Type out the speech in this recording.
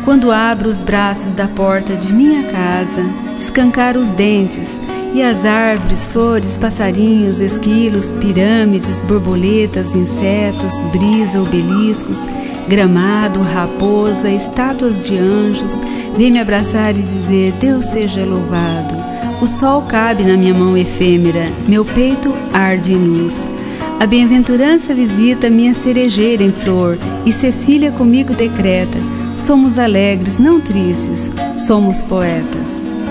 Quando abro os braços da porta de minha casa, escancaro os dentes, e as árvores, flores, passarinhos, esquilos, pirâmides, borboletas, insetos, brisa, obeliscos, gramado, raposa, estátuas de anjos, vêm me abraçar e dizer: Deus seja louvado. O sol cabe na minha mão efêmera, meu peito arde em luz. A bem-aventurança visita minha cerejeira em flor, e Cecília comigo decreta: somos alegres, não tristes, somos poetas.